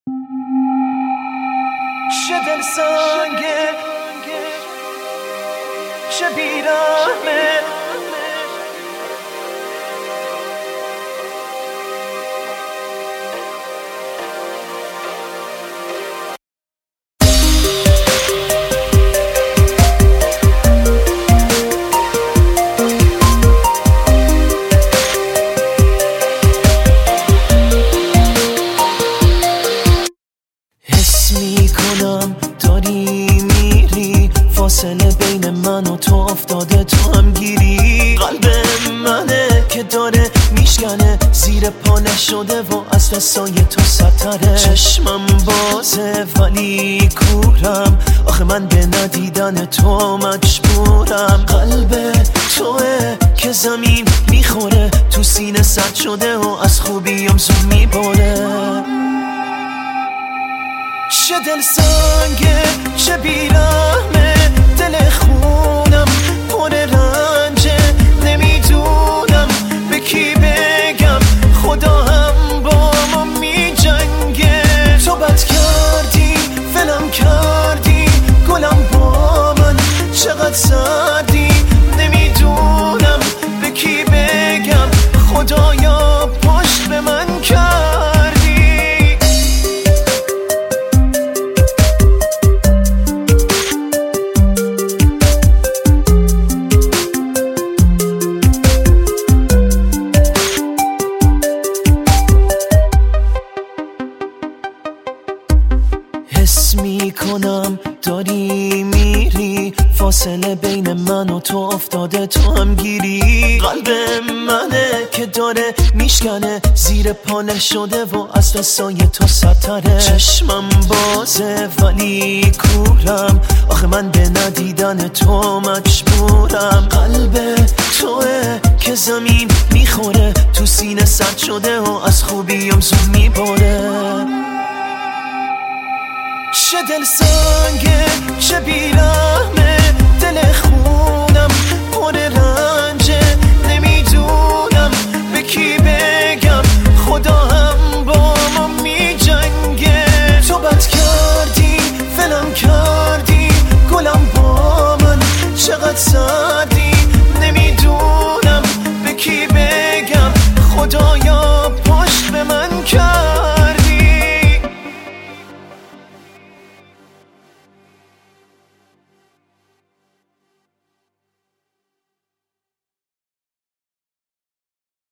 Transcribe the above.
چه دل سنگه، چه بیرحمه، حس میکنم داری میری، فاصله بین من و تو افتاده، تو هم گیری. قلب منه که داره میشکنه، زیر پا نشده و از دستای تو سطره. چشمم بازه ولی کورم، آخه من به ندیدن تو مجبورم. قلب توه که زمین میخوره، تو سینه سرد شده و از خوبیم زود میباره. چه دل سنگه، چه بیرحمه، دل خونم پر رنجه. نمیدونم به کی بگم، خدا هم با ما می جنگه. تو بد کردی، ولم کردی، گلم با من چقدر سردی. نمیدونم به کی بگم، خدایا پشت به من کردی. حس میکنم داری میری، فاصله بین من و تو افتاده، تو هم گیری. قلب منه که داره میشکنه، زیر پا نشده و از دستای تو سطره. چشمم بازه ولی کورم، آخه من به ندیدن تو مجبورم. قلب توه که زمین میخوره، تو سینه سرد شده و از خوبیم زود میباره. چه دل سنگه، چه بیرحمه، دل خونم پر رنجه. نمیدونم به کی بگم، خدا هم با ما می جنگه. تو بد کردی، ولم کردی، گلم با من چقدر